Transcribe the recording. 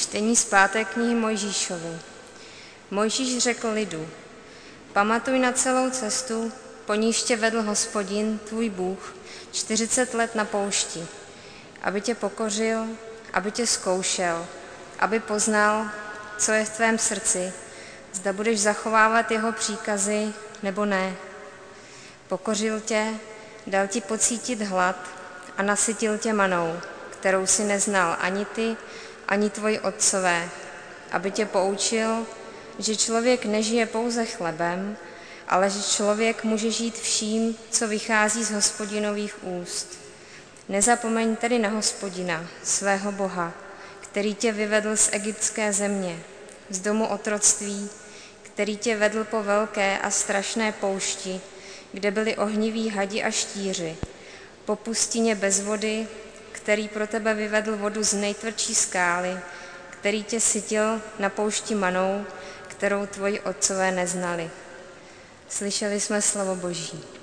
Čtení z 5. knihy Mojžíšovi. Mojžíš řekl lidu: Pamatuj na celou cestu, po níž tě vedl Hospodin, tvůj Bůh, 40 let na poušti, aby tě pokořil, aby tě zkoušel, aby poznal, co je v tvém srdci, zda budeš zachovávat jeho příkazy nebo ne. Pokořil tě, dal ti pocítit hlad a nasytil tě manou, kterou si neznal ani ty, ani tvoji otcové, aby tě poučil, že člověk nežije pouze chlebem, ale že člověk může žít vším, co vychází z Hospodinových úst. Nezapomeň tedy na Hospodina, svého Boha, který tě vyvedl z egyptské země, z domu otroctví, který tě vedl po velké a strašné poušti, kde byli ohniví hadi a štíři, po pustině bez vody, který pro tebe vyvedl vodu z nejtvrdší skály, který tě sytil na poušti manou, kterou tvoji otcové neznali. Slyšeli jsme slovo Boží.